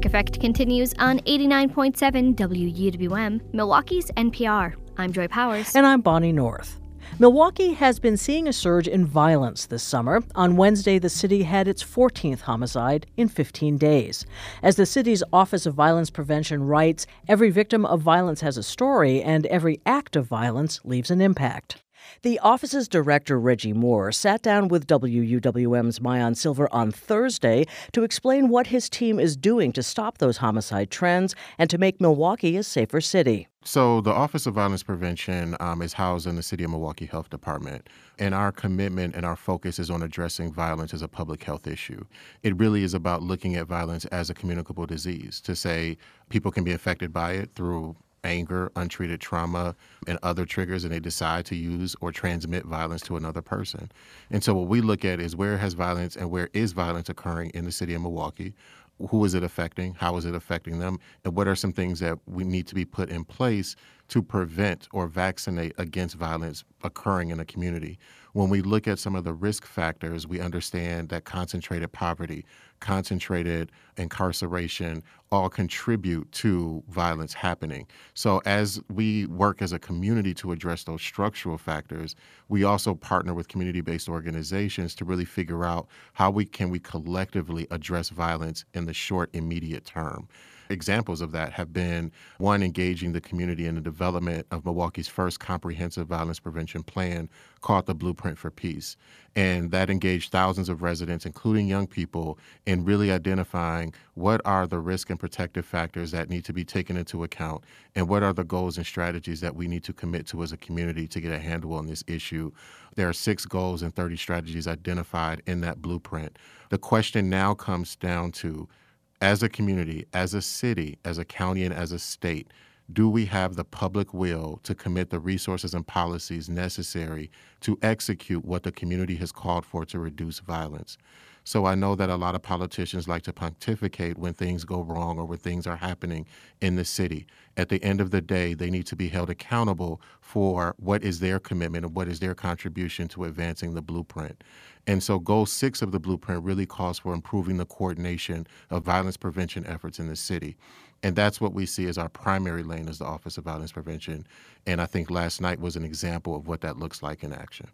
Effect continues on 89.7 WUWM, Milwaukee's NPR. I'm Joy Powers. And I'm Bonnie North. Milwaukee has been seeing a surge in violence this summer. On Wednesday, the city had its 14th homicide in 15 days. As the city's Office of Violence Prevention writes, every victim of violence has a story, and every act of violence leaves an impact. The office's director, Reggie Moore, sat down with WUWM's Maayan Silver on Thursday to explain what his team is doing to stop those homicide trends and to make Milwaukee a safer city. So the Office of Violence Prevention is housed in the City of Milwaukee Health Department, and our commitment and our focus is on addressing violence as a public health issue. It really is about looking at violence as a communicable disease, to say people can be affected by it through anger, untreated trauma, and other triggers, and they decide to use or transmit violence to another person. And so what we look at is where has violence and where is violence occurring in the city of Milwaukee? Who is it affecting? How is it affecting them? And what are some things that we need to be put in place to prevent or vaccinate against violence occurring in a community? When we look at some of the risk factors, we understand that concentrated poverty, concentrated incarceration all contribute to violence happening. So as we work as a community to address those structural factors, we also partner with community-based organizations to really figure out how we collectively address violence in the short, immediate term. Examples of that have been, one, engaging the community in the development of Milwaukee's first comprehensive violence prevention plan called the Blueprint for Peace. And that engaged thousands of residents, including young people, in really identifying what are the risk and protective factors that need to be taken into account and what are the goals and strategies that we need to commit to as a community to get a handle on this issue. There are 6 goals and 30 strategies identified in that blueprint. The question now comes down to, as a community, as a city, as a county, and as a state, do we have the public will to commit the resources and policies necessary to execute what the community has called for to reduce violence? So I know that a lot of politicians like to pontificate when things go wrong or when things are happening in the city. At the end of the day, they need to be held accountable for what is their commitment and what is their contribution to advancing the blueprint. And so goal 6 of the blueprint really calls for improving the coordination of violence prevention efforts in the city. And that's what we see as our primary lane as the Office of Violence Prevention. And I think last night was an example of what that looks like in action.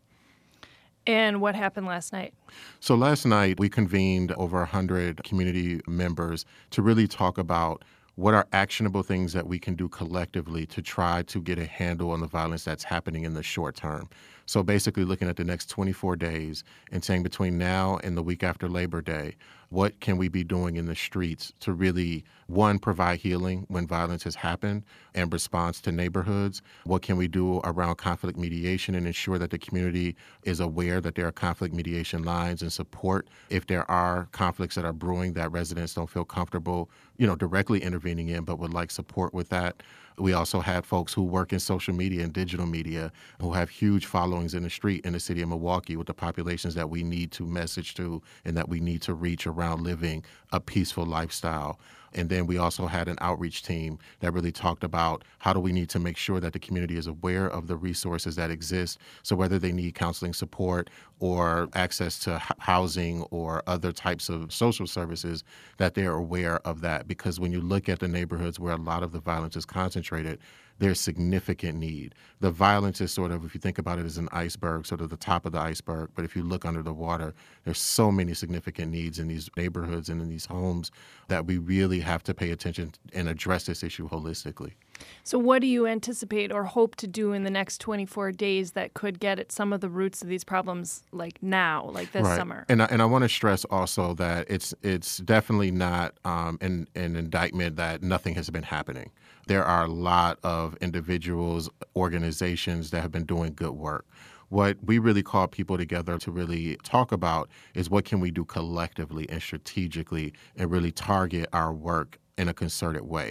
And what happened last night? So last night, we convened over 100 community members to really talk about what are actionable things that we can do collectively to try to get a handle on the violence that's happening in the short term. So basically looking at the next 24 days and saying between now and the week after Labor Day, what can we be doing in the streets to really, one, provide healing when violence has happened and response to neighborhoods? What can we do around conflict mediation and ensure that the community is aware that there are conflict mediation lines and support if there are conflicts that are brewing that residents don't feel comfortable, directly intervening in, but would like support with that? We also had folks who work in social media and digital media who have huge followings in the street in the city of Milwaukee with the populations that we need to message to and that we need to reach around living a peaceful lifestyle. And then we also had an outreach team that really talked about how do we need to make sure that the community is aware of the resources that exist. So whether they need counseling support or access to housing or other types of social services, that they're aware of that. Because when you look at the neighborhoods where a lot of the violence is concentrated, there's significant need. The violence is sort of, if you think about it as an iceberg, sort of the top of the iceberg. But if you look under the water, there's so many significant needs in these neighborhoods and in these homes that we really have to pay attention and address this issue holistically. So what do you anticipate or hope to do in the next 24 days that could get at some of the roots of these problems like now, like this summer? And I want to stress also that it's definitely not an indictment that nothing has been happening. There are a lot of individuals, organizations that have been doing good work. What we really call people together to really talk about is what can we do collectively and strategically and really target our work in a concerted way.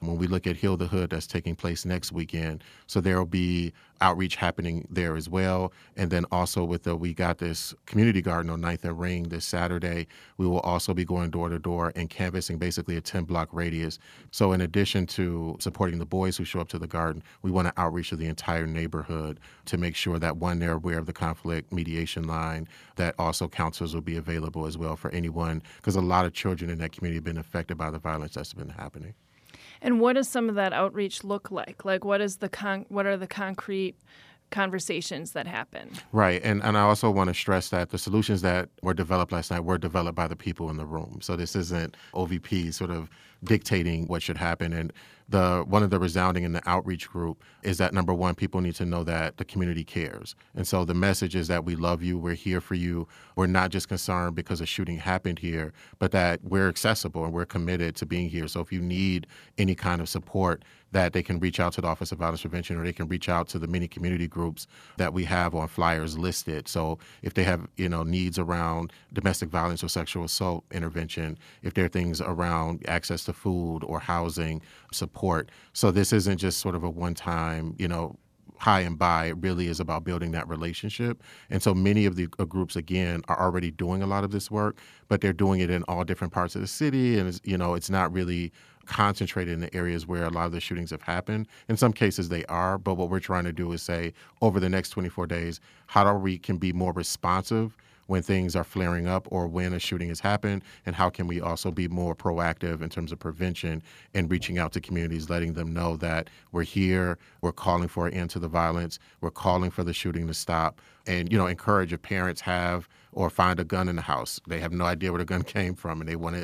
When we look at Heal the Hood, that's taking place next weekend. So there will be outreach happening there as well. And then also with the We Got This community garden on 9th and Ring this Saturday, we will also be going door to door and canvassing basically a 10-block radius. So in addition to supporting the boys who show up to the garden, we want to outreach to the entire neighborhood to make sure that, one, they're aware of the conflict mediation line, that also counselors will be available as well for anyone, because a lot of children in that community have been affected by the violence that's been happening. And what does some of that outreach look like? Like, what are the concrete conversations that happen? Right. And I also want to stress that the solutions that were developed last night were developed by the people in the room. So this isn't OVP sort of dictating what should happen. And one of the resounding in the outreach group is that, number one, people need to know that the community cares. And so the message is that we love you, we're here for you. We're not just concerned because a shooting happened here, but that we're accessible and we're committed to being here. So if you need any kind of support, that they can reach out to the Office of Violence Prevention, or they can reach out to the many community groups that we have on flyers listed. So if they have, needs around domestic violence or sexual assault intervention, if there are things around access to food or housing support. So this isn't just sort of a one-time, high and by. It really is about building that relationship. And so many of the groups, again, are already doing a lot of this work, but they're doing it in all different parts of the city. And, it's not really concentrated in the areas where a lot of the shootings have happened. In some cases they are, but what we're trying to do is say, over the next 24 days, how we can be more responsive when things are flaring up or when a shooting has happened, and how can we also be more proactive in terms of prevention and reaching out to communities, letting them know that we're here, we're calling for an end to the violence, we're calling for the shooting to stop, and encourage if parents have or find a gun in the house, they have no idea where the gun came from and they want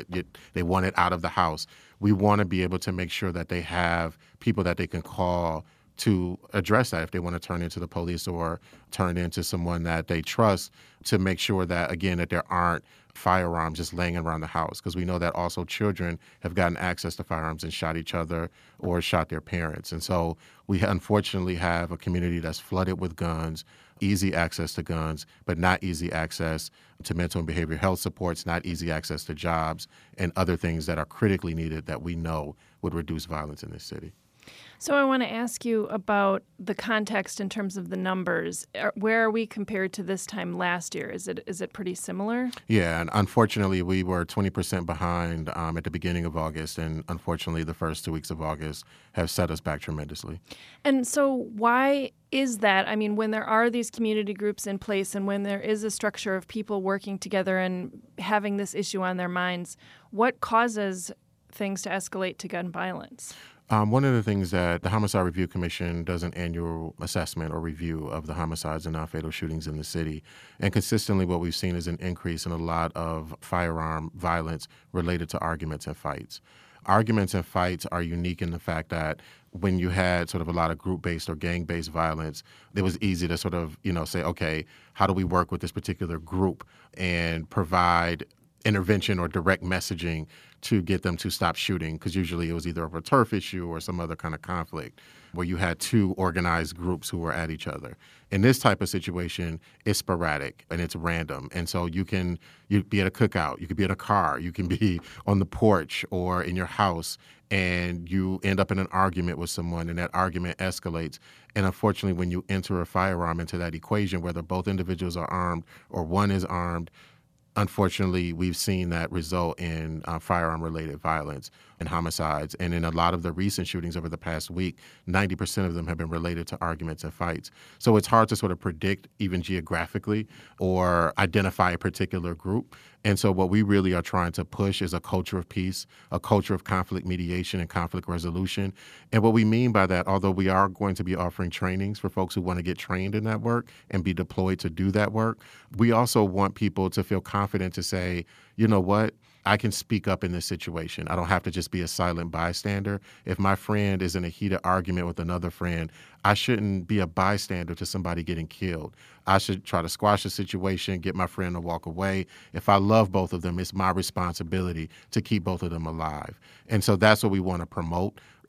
it out of the house. We want to be able to make sure that they have people that they can call to address that if they want to turn into the police or turn into someone that they trust, to make sure that, again, that there aren't firearms just laying around the house, because we know that also children have gotten access to firearms and shot each other or shot their parents. And so we unfortunately have a community that's flooded with guns, easy access to guns, but not easy access to mental and behavioral health supports, not easy access to jobs, and other things that are critically needed that we know would reduce violence in this city. So I want to ask you about the context in terms of the numbers. Where are we compared to this time last year? Is it pretty similar? Yeah, and unfortunately, we were 20% behind at the beginning of August, and unfortunately, the first 2 weeks of August have set us back tremendously. And so why is that? I mean, when there are these community groups in place and when there is a structure of people working together and having this issue on their minds, what causes things to escalate to gun violence? One of the things that the Homicide Review Commission does an annual assessment or review of the homicides and non-fatal shootings in the city. And consistently what we've seen is an increase in a lot of firearm violence related to arguments and fights. Arguments and fights are unique in the fact that when you had sort of a lot of group-based or gang-based violence, it was easy to sort of, say, okay, how do we work with this particular group and provide intervention or direct messaging to get them to stop shooting, because usually it was either a turf issue or some other kind of conflict where you had two organized groups who were at each other. In this type of situation, it's sporadic and it's random. And so you'd be at a cookout, you could be in a car, you can be on the porch or in your house, and you end up in an argument with someone, and that argument escalates. And unfortunately, when you enter a firearm into that equation, whether both individuals are armed or one is armed, unfortunately, we've seen that result in firearm-related violence and homicides. And in a lot of the recent shootings over the past week, 90% of them have been related to arguments and fights. So it's hard to sort of predict even geographically or identify a particular group. And so what we really are trying to push is a culture of peace, a culture of conflict mediation and conflict resolution. And what we mean by that, although we are going to be offering trainings for folks who want to get trained in that work and be deployed to do that work, we also want people to feel confident to say, you know what? I can speak up in this situation. I don't have to just be a silent bystander. If my friend is in a heated argument with another friend, I shouldn't be a bystander to somebody getting killed. I should try to squash the situation, get my friend to walk away. If I love both of them, it's my responsibility to keep both of them alive. And so that's what we want to promote,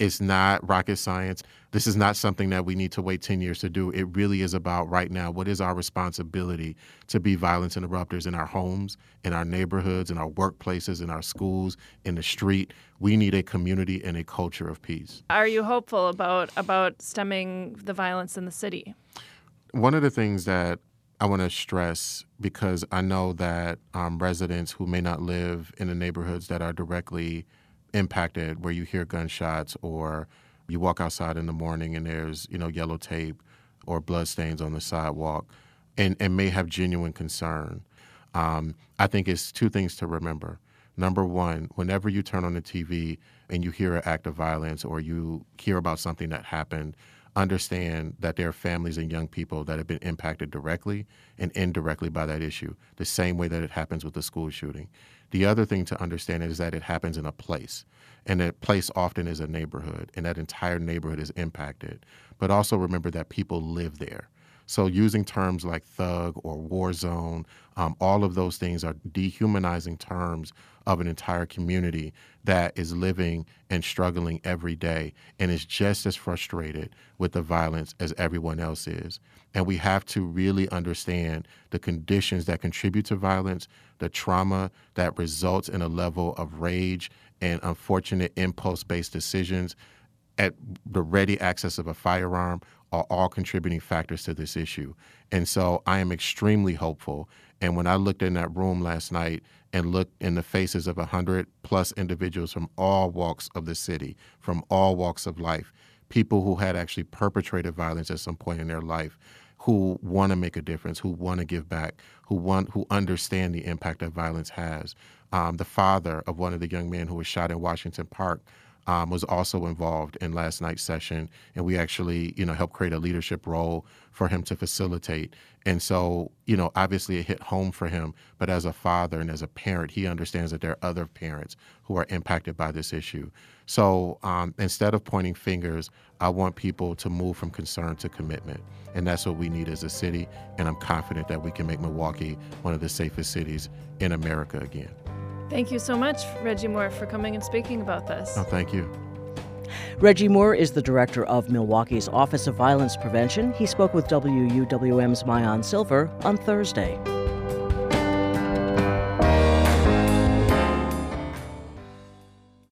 It's not rocket science. This is not something that we need to wait 10 years to do. It really is about right now, what is our responsibility to be violence interrupters in our homes, in our neighborhoods, in our workplaces, in our schools, in the street. We need a community and a culture of peace. Are you hopeful about stemming the violence in the city? One of the things that I want to stress, because I know that residents who may not live in the neighborhoods that are directly impacted, where you hear gunshots or you walk outside in the morning and there's, yellow tape or bloodstains on the sidewalk and may have genuine concern. I think it's two things to remember. Number one, whenever you turn on the TV and you hear an act of violence or you hear about something that happened, understand that there are families and young people that have been impacted directly and indirectly by that issue, the same way that it happens with the school shooting. The other thing to understand is that it happens in a place, and that place often is a neighborhood, and that entire neighborhood is impacted. But also remember that people live there. So using terms like thug or war zone, all of those things are dehumanizing terms of an entire community that is living and struggling every day and is just as frustrated with the violence as everyone else is. And we have to really understand the conditions that contribute to violence, the trauma that results in a level of rage and unfortunate impulse-based decisions at the ready access of a firearm are all contributing factors to this issue. And so I am extremely hopeful. And when I looked in that room last night and looked in the faces of 100+ individuals from all walks of the city, from all walks of life, people who had actually perpetrated violence at some point in their life, who want to make a difference, who want to give back, who understand the impact that violence has. The father of one of the young men who was shot in Washington Park was also involved in last night's session, and we actually, helped create a leadership role for him to facilitate. And so, obviously it hit home for him, but as a father and as a parent, he understands that there are other parents who are impacted by this issue. So instead of pointing fingers, I want people to move from concern to commitment, and that's what we need as a city, and I'm confident that we can make Milwaukee one of the safest cities in America again. Thank you so much, Reggie Moore, for coming and speaking about this. Oh, thank you. Reggie Moore is the director of Milwaukee's Office of Violence Prevention. He spoke with WUWM's Maayan Silver on Thursday.